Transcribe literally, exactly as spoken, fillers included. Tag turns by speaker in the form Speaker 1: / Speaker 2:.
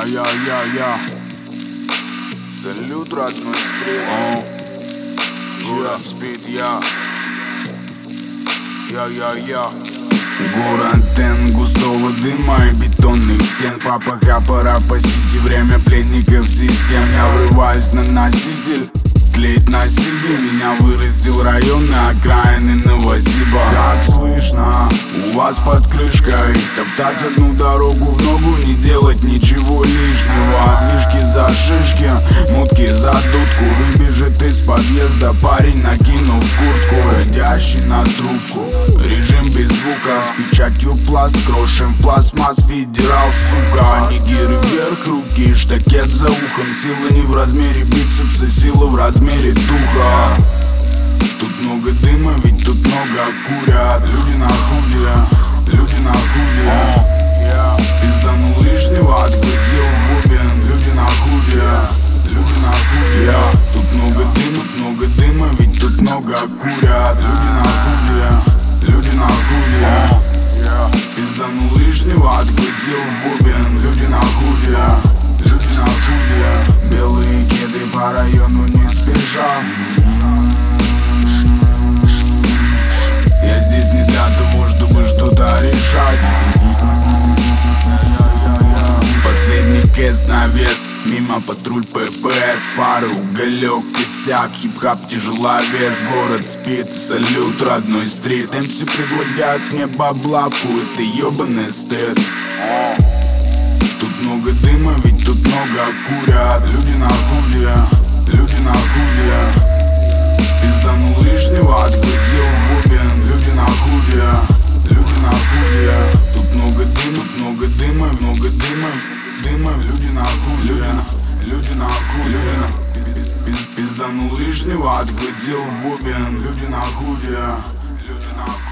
Speaker 1: Я-я-я-я. Салют, родной стрел. Город спит, я. Я-я-я. Город тен густого дыма и бетонных стен. Папаха, пора по сети, время пленников систем. Я врываюсь на носитель, тлеет насилие. Меня вырастил район на окраины Новосиба. Как слышно, у вас под крышкой топтать одну дорогу в ногу, не делать ничего лишнего. Отлишки за шишки, мутки за дудку. Выбежит из подъезда парень, накинув куртку, ходящий на трубку. Режим без звука, с печатью пласт, крошим пластмасс, федерал, сука. Нигеры вверх, руки, штакет за ухом. Сила не в размере бицепса, сила в размере духа. Тут много дыма, ведь тут много курят. Люди на худе, люди на худе. Пизданул лишнего, отгрузил бубен. Люди на худе, люди на худе. Тут много дыма, тут много дыма, ведь тут много курят. Люди на худе, люди на худе. Пизданул лишнего, отгрузил бубен. Люди на худе, люди на худе. Белые кеды по району не спеша. Я здесь не для того, чтобы что-то решать. Последний кэс на вес, мимо патруль ППС. Фары, уголек, косяк, хип-хап, тяжеловес. Город спит, салют, родной стрит. МС предлагают мне баблавку, это ебаный стыд. Тут много дыма, ведь тут много курят. Люди на худе, люди на худе. Пизданул лишнего, отгрузил бубен. Люди на худе, люди на худе. Тут много дыма, тут много дыма, много дыма, дыма. Люди на худе, люди на, люди на худе. Пиз, пизданул лишнего, отгрузил бубен. Люди на худе, люди на худе.